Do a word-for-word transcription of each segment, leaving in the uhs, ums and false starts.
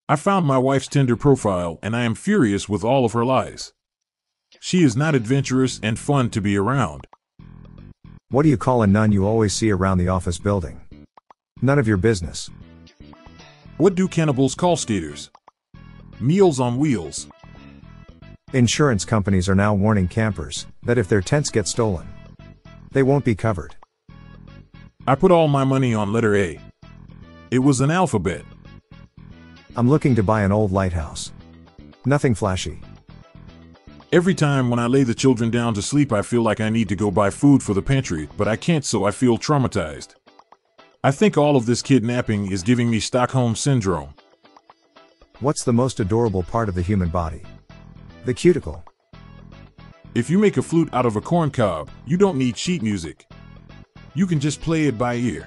I found my wife's Tinder profile and I am furious with all of her lies. She is not adventurous and fun to be around. What do you call a nun you always see around the office building? None of your business. What do cannibals call skaters? Meals on wheels. Insurance companies are now warning campers that if their tents get stolen, they won't be covered. I put all my money on letter A. It was an alphabet. I'm looking to buy an old lighthouse. Nothing flashy. Every time when I lay the children down to sleep, I feel like I need to go buy food for the pantry, but I can't, so I feel traumatized. I think all of this kidnapping is giving me Stockholm Syndrome. What's the most adorable part of the human body? The cuticle. If you make a flute out of a corn cob, you don't need sheet music. You can just play it by ear.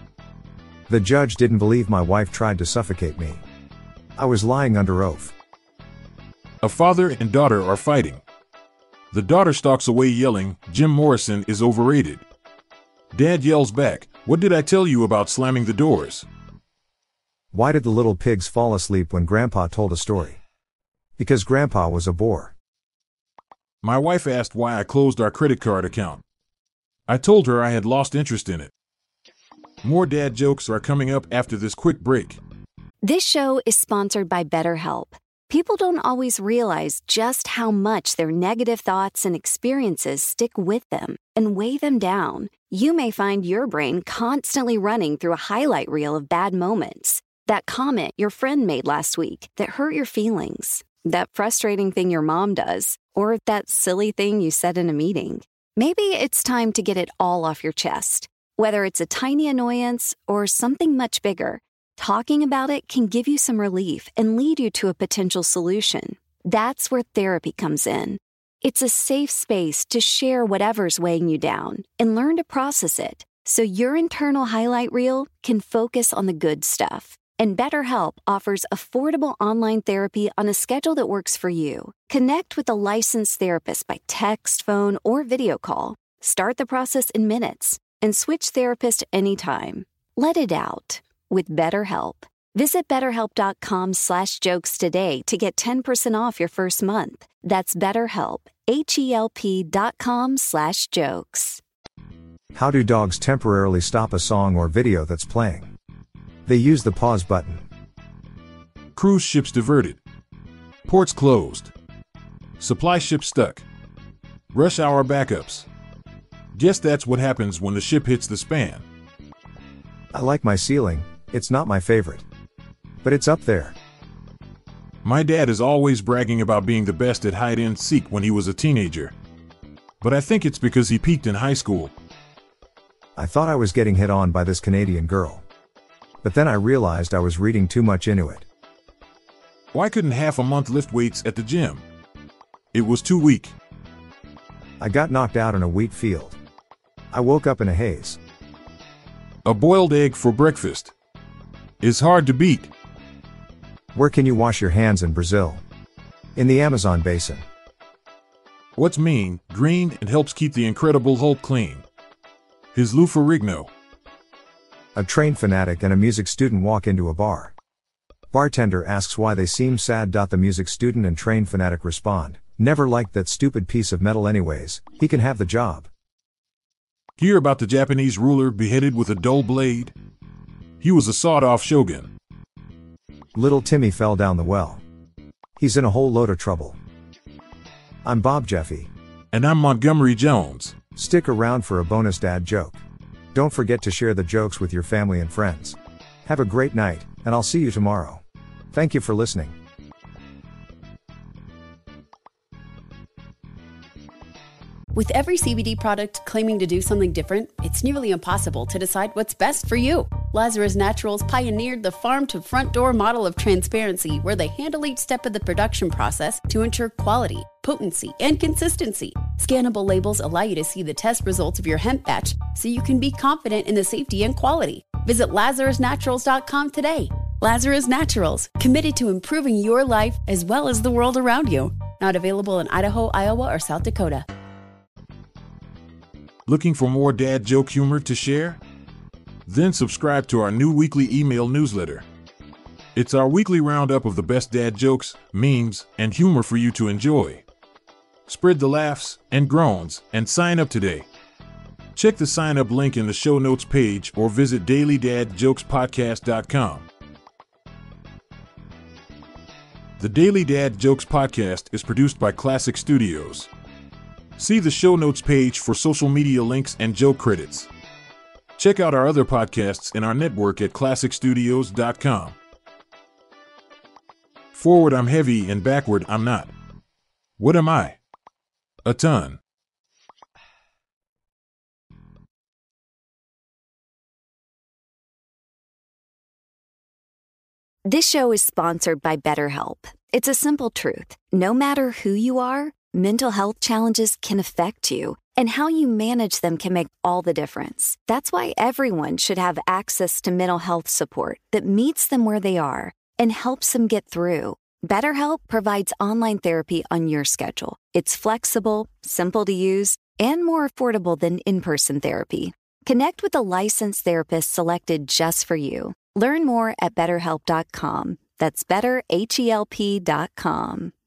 The judge didn't believe my wife tried to suffocate me. I was lying under oath. A father and daughter are fighting. The daughter stalks away yelling, "Jim Morrison is overrated." Dad yells back, "What did I tell you about slamming the doors?" Why did the little pigs fall asleep when Grandpa told a story? Because Grandpa was a bore. My wife asked why I closed our credit card account. I told her I had lost interest in it. More dad jokes are coming up after this quick break. This show is sponsored by BetterHelp. People don't always realize just how much their negative thoughts and experiences stick with them and weigh them down. You may find your brain constantly running through a highlight reel of bad moments. That comment your friend made last week that hurt your feelings. That frustrating thing your mom does. Or that silly thing you said in a meeting. Maybe it's time to get it all off your chest. Whether it's a tiny annoyance or something much bigger, talking about it can give you some relief and lead you to a potential solution. That's where therapy comes in. It's a safe space to share whatever's weighing you down and learn to process it so your internal highlight reel can focus on the good stuff. And BetterHelp offers affordable online therapy on a schedule that works for you. Connect with a licensed therapist by text, phone, or video call. Start the process in minutes and switch therapist anytime. Let it out with BetterHelp. Visit betterhelp.com slash jokes today to get ten percent off your first month. That's BetterHelp, H-E-L-P dot com slash jokes. How do dogs temporarily stop a song or video that's playing? They use the pause button. Cruise ships diverted. Ports closed. Supply ship stuck. Rush hour backups. Guess that's what happens when the ship hits the span. I like my ceiling. It's not my favorite, but it's up there. My dad is always bragging about being the best at hide and seek when he was a teenager. But I think it's because he peaked in high school. I thought I was getting hit on by this Canadian girl. But then I realized I was reading too much into it. Why couldn't half a month lift weights at the gym? It was too weak. I got knocked out in a wheat field. I woke up in a haze. A boiled egg for breakfast is hard to beat. Where can you wash your hands in Brazil? In the Amazon basin. What's mean, green, and helps keep the Incredible Hulk clean? His Lou Ferrigno. A train fanatic and a music student walk into a bar. Bartender asks why they seem sad. The music student and train fanatic respond, "Never liked that stupid piece of metal anyways, he can have the job." Hear about the Japanese ruler beheaded with a dull blade? He was a sawed-off shogun. Little Timmy fell down the well. He's in a whole load of trouble. I'm Bob Jeffy. And I'm Montgomery Jones. Stick around for a bonus dad joke. Don't forget to share the jokes with your family and friends. Have a great night, and I'll see you tomorrow. Thank you for listening. With every C B D product claiming to do something different, it's nearly impossible to decide what's best for you. Lazarus Naturals pioneered the farm-to-front-door model of transparency, where they handle each step of the production process to ensure quality, potency, and consistency. Scannable labels allow you to see the test results of your hemp batch, so you can be confident in the safety and quality. Visit lazarus naturals dot com today. Lazarus Naturals, committed to improving your life as well as the world around you. Not available in Idaho, Iowa, or South Dakota. Looking for more dad joke humor to share? Then subscribe to our new weekly email newsletter. It's our weekly roundup of the best dad jokes, memes, and humor for you to enjoy. Spread the laughs and groans and sign up today. Check the sign up link in the show notes page or visit daily dad jokes podcast dot com. The Daily Dad Jokes Podcast is produced by Classic Studios. See the show notes page for social media links and joke credits. Check out our other podcasts in our network at classic studios dot com. Forward I'm heavy and backward I'm not. What am I? A ton. This show is sponsored by BetterHelp. It's a simple truth. No matter who you are, mental health challenges can affect you, and how you manage them can make all the difference. That's why everyone should have access to mental health support that meets them where they are and helps them get through. BetterHelp provides online therapy on your schedule. It's flexible, simple to use, and more affordable than in-person therapy. Connect with a licensed therapist selected just for you. Learn more at better help dot com. That's better H E L P dot com.